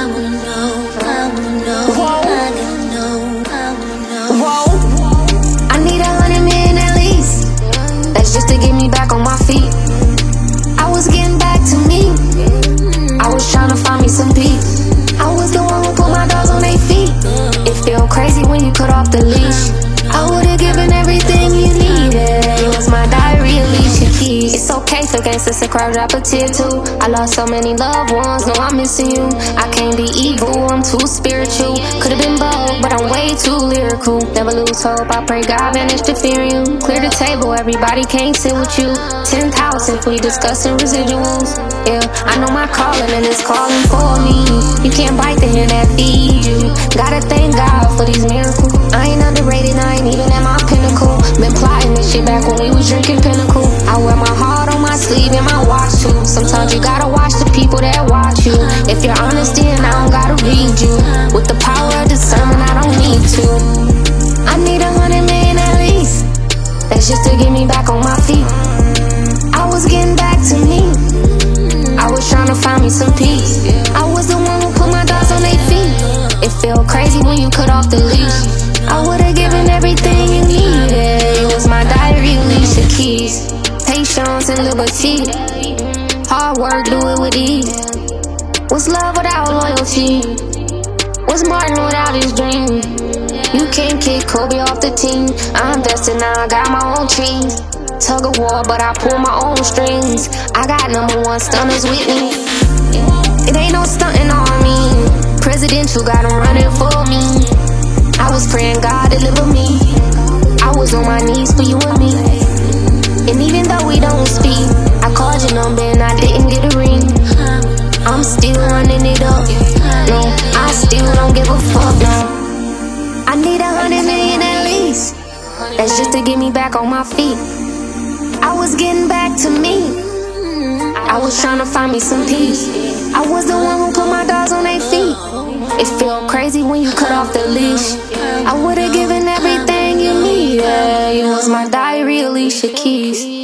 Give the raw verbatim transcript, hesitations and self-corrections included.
I wanna know, I wanna know, Whoa. I gotta know, I wanna know. Whoa, I need a hundred million at least. That's just to get me back on my feet. I was getting back to me. I was trying to find me some peace. I was the one who put my dogs on their feet. It feel crazy when you cut off the leash. I would've given everything you needed. It was my diary, Alicia Keys. It's okay for gangsters to cry, drop a tear too. I lost so many loved ones, no, I'm missing you. I can't be evil, I'm too spiritual. Could've been bold, but I'm way too lyrical. Never lose hope, I pray God vanish the fear in you. Clear the table, everybody can't sit with you. Tenth house if we discussing residuals. Yeah, I know my calling and it's calling for me. You can't bite the hand that feeds you. Gotta thank God for these miracles. I ain't underrated, I ain't even at my pinnacle. Been plotting this shit back when we was drinking Pinnacle. I wear my heart on my sleeve and my watch too. Sometimes you gotta watch the people that watch you. If you're honest, then I don't gotta read you. With the power of discernment, I don't need to. I need a hundred million at least. That's just to get me back on my feet. I was getting back to me. I was trying to find me some peace. I was the one who put my dogs on their feet. It feel crazy when you cut off the leash. I would've given everything you needed. It was my diary, Alicia Keys. Patience and liberty. Hard work, do it with ease. What's love without loyalty? What's Martin without his dream? You can't kick Kobe off the team. I'm destined now, I got my own dreams. Tug of war, but I pull my own strings. I got number one stunners with me. It ain't no stunting on me. Presidential got 'em running for me. I was praying God deliver me. I was on my knees for you and me. And even though we don't speak, I called your number and I didn't get a ring. I'm still running it up. No, I still don't give a fuck, no. I need a hundred million at least. That's just to get me back on my feet. I was getting back to me. I was trying to find me some peace. I was the one who put my dogs on their feet. It feel crazy when you cut off the leash. I would've given everything you needed. It was my diary, Alicia Keys.